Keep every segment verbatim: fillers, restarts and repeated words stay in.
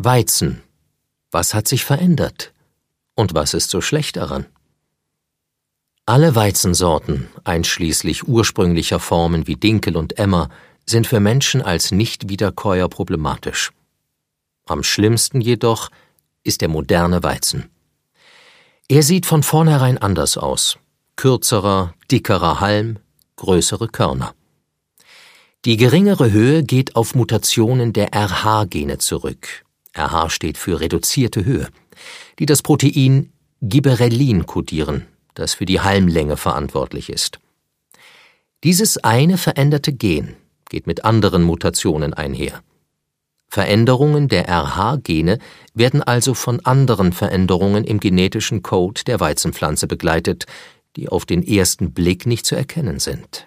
Weizen. Was hat sich verändert? Und was ist so schlecht daran? Alle Weizensorten, einschließlich ursprünglicher Formen wie Dinkel und Emmer, sind für Menschen als Nicht-Wiederkäuer problematisch. Am schlimmsten jedoch ist der moderne Weizen. Er sieht von vornherein anders aus. Kürzerer, dickerer Halm, größere Körner. Die geringere Höhe geht auf Mutationen der R H-Gene zurück. R H steht für reduzierte Höhe, die das Protein Gibberellin kodieren, das für die Halmlänge verantwortlich ist. Dieses eine veränderte Gen geht mit anderen Mutationen einher. Veränderungen der R H-Gene werden also von anderen Veränderungen im genetischen Code der Weizenpflanze begleitet, die auf den ersten Blick nicht zu erkennen sind.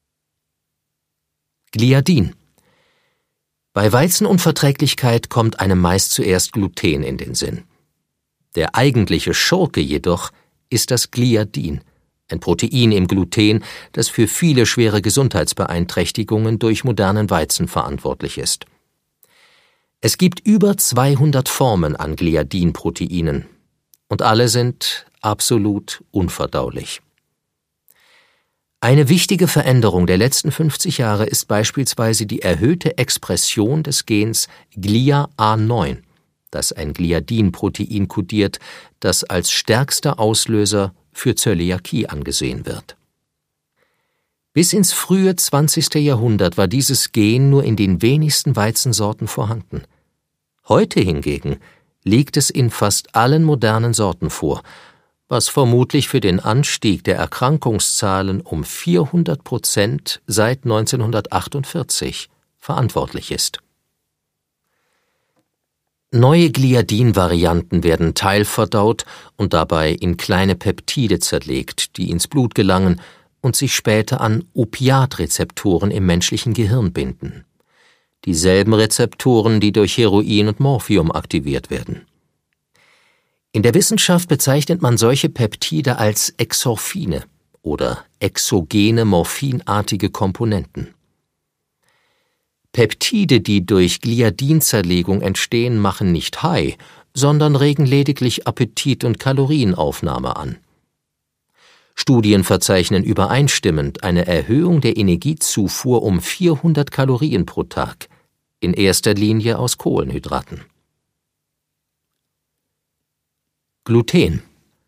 Gliadin. Bei Weizenunverträglichkeit kommt einem meist zuerst Gluten in den Sinn. Der eigentliche Schurke jedoch ist das Gliadin, ein Protein im Gluten, das für viele schwere Gesundheitsbeeinträchtigungen durch modernen Weizen verantwortlich ist. Es gibt über zweihundert Formen an Gliadin-Proteinen und alle sind absolut unverdaulich. Eine wichtige Veränderung der letzten fünfzig Jahre ist beispielsweise die erhöhte Expression des Gens G L I A A neun, das ein Gliadin-Protein kodiert, das als stärkster Auslöser für Zöliakie angesehen wird. Bis ins frühe zwanzigste Jahrhundert war dieses Gen nur in den wenigsten Weizensorten vorhanden. Heute hingegen liegt es in fast allen modernen Sorten vor, was vermutlich für den Anstieg der Erkrankungszahlen um vierhundert Prozent seit neunzehnhundertachtundvierzig verantwortlich ist. Neue Gliadin-Varianten werden teilverdaut und dabei in kleine Peptide zerlegt, die ins Blut gelangen und sich später an Opiatrezeptoren im menschlichen Gehirn binden. Dieselben Rezeptoren, die durch Heroin und Morphium aktiviert werden. In der Wissenschaft bezeichnet man solche Peptide als Exorphine oder exogene morphinartige Komponenten. Peptide, die durch Gliadinzerlegung entstehen, machen nicht high, sondern regen lediglich Appetit und Kalorienaufnahme an. Studien verzeichnen übereinstimmend eine Erhöhung der Energiezufuhr um vierhundert Kalorien pro Tag, in erster Linie aus Kohlenhydraten. Gluten.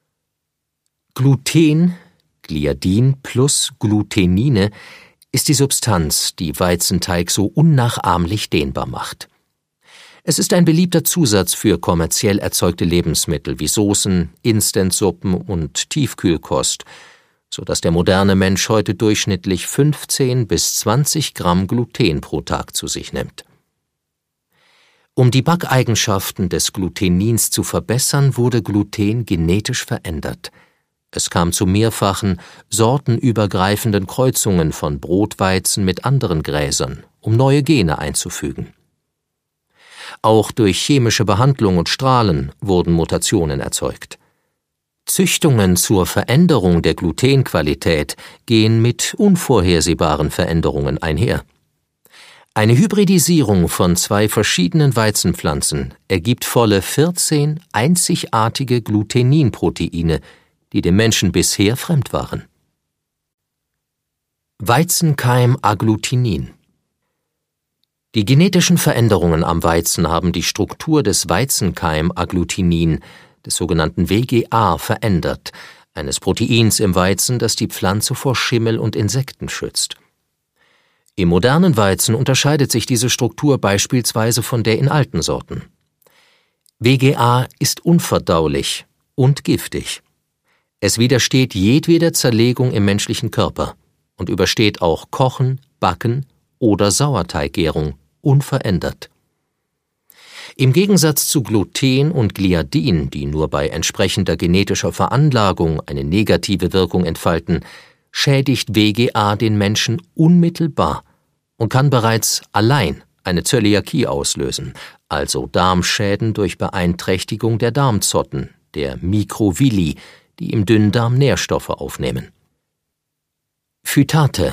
Gluten, Gliadin plus Glutenine, ist die Substanz, die Weizenteig so unnachahmlich dehnbar macht. Es ist ein beliebter Zusatz für kommerziell erzeugte Lebensmittel wie Soßen, Instantsuppen und Tiefkühlkost, so dass der moderne Mensch heute durchschnittlich fünfzehn bis zwanzig Gramm Gluten pro Tag zu sich nimmt. Um die Backeigenschaften des Glutenins zu verbessern, wurde Gluten genetisch verändert. Es kam zu mehrfachen, sortenübergreifenden Kreuzungen von Brotweizen mit anderen Gräsern, um neue Gene einzufügen. Auch durch chemische Behandlung und Strahlen wurden Mutationen erzeugt. Züchtungen zur Veränderung der Glutenqualität gehen mit unvorhersehbaren Veränderungen einher. Eine Hybridisierung von zwei verschiedenen Weizenpflanzen ergibt volle vierzehn einzigartige Gluteninproteine, die dem Menschen bisher fremd waren. Weizenkeim-Agglutinin. Die genetischen Veränderungen am Weizen haben die Struktur des Weizenkeim-Agglutinin, des sogenannten W G A, verändert, eines Proteins im Weizen, das die Pflanze vor Schimmel und Insekten schützt. Im modernen Weizen unterscheidet sich diese Struktur beispielsweise von der in alten Sorten. W G A ist unverdaulich und giftig. Es widersteht jedweder Zerlegung im menschlichen Körper und übersteht auch Kochen, Backen oder Sauerteiggärung unverändert. Im Gegensatz zu Gluten und Gliadin, die nur bei entsprechender genetischer Veranlagung eine negative Wirkung entfalten, schädigt W G A den Menschen unmittelbar und kann bereits allein eine Zöliakie auslösen, also Darmschäden durch Beeinträchtigung der Darmzotten, der Mikrovilli, die im Dünndarm Nährstoffe aufnehmen. Phytate.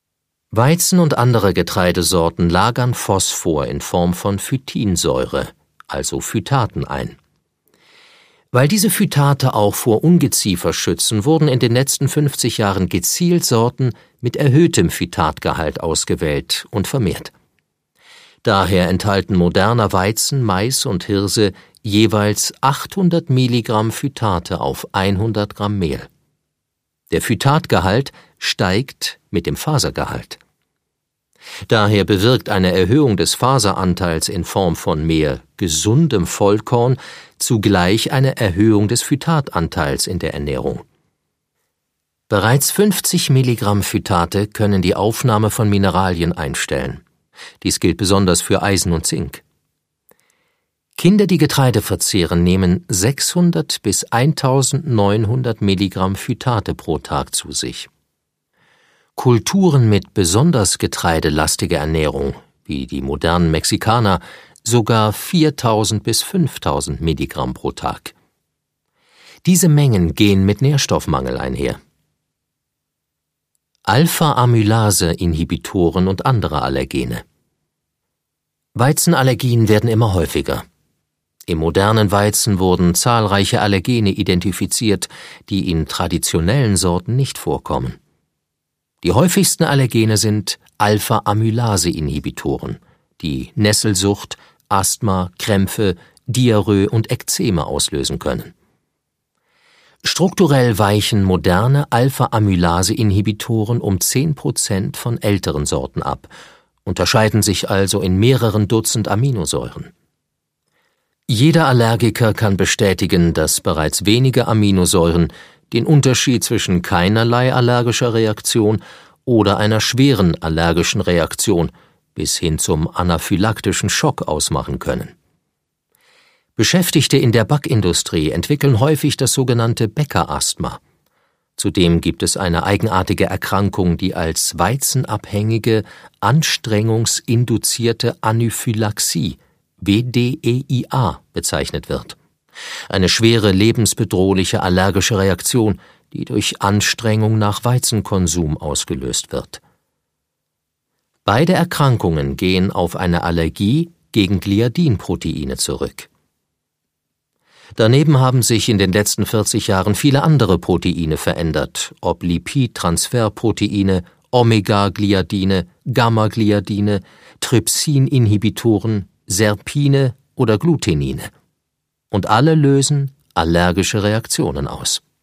Weizen und andere Getreidesorten lagern Phosphor in Form von Phytinsäure, also Phytaten, ein. Weil diese Phytate auch vor Ungeziefer schützen, wurden in den letzten fünfzig Jahren gezielt Sorten mit erhöhtem Phytatgehalt ausgewählt und vermehrt. Daher enthalten moderner Weizen, Mais und Hirse jeweils achthundert Milligramm Phytate auf hundert Gramm Mehl. Der Phytatgehalt steigt mit dem Fasergehalt. Daher bewirkt eine Erhöhung des Faseranteils in Form von mehr gesundem Vollkorn zugleich eine Erhöhung des Phytatanteils in der Ernährung. Bereits fünfzig Milligramm Phytate können die Aufnahme von Mineralien einstellen. Dies gilt besonders für Eisen und Zink. Kinder, die Getreide verzehren, nehmen sechshundert bis eintausendneunhundert Milligramm Phytate pro Tag zu sich. Kulturen mit besonders getreidelastiger Ernährung, wie die modernen Mexikaner, sogar viertausend bis fünftausend Milligramm pro Tag. Diese Mengen gehen mit Nährstoffmangel einher. Alpha-Amylase-Inhibitoren und andere Allergene. Weizenallergien werden immer häufiger. Im modernen Weizen wurden zahlreiche Allergene identifiziert, die in traditionellen Sorten nicht vorkommen. Die häufigsten Allergene sind Alpha-Amylase-Inhibitoren, die Nesselsucht, Asthma, Krämpfe, Diarrhoe und Ekzeme auslösen können. Strukturell weichen moderne Alpha-Amylase-Inhibitoren um zehn Prozent von älteren Sorten ab, unterscheiden sich also in mehreren Dutzend Aminosäuren. Jeder Allergiker kann bestätigen, dass bereits wenige Aminosäuren den Unterschied zwischen keinerlei allergischer Reaktion oder einer schweren allergischen Reaktion bis hin zum anaphylaktischen Schock ausmachen können. Beschäftigte in der Backindustrie entwickeln häufig das sogenannte Bäckerasthma. Zudem gibt es eine eigenartige Erkrankung, die als weizenabhängige, anstrengungsinduzierte Anaphylaxie, W D E I A, bezeichnet wird. Eine schwere, lebensbedrohliche allergische Reaktion, die durch Anstrengung nach Weizenkonsum ausgelöst wird. Beide Erkrankungen gehen auf eine Allergie gegen Gliadinproteine zurück. Daneben haben sich in den letzten vierzig Jahren viele andere Proteine verändert, ob Lipidtransferproteine, Omega-Gliadine, Gamma-Gliadine, Trypsin-Inhibitoren, Serpine oder Glutenine. Und alle lösen allergische Reaktionen aus.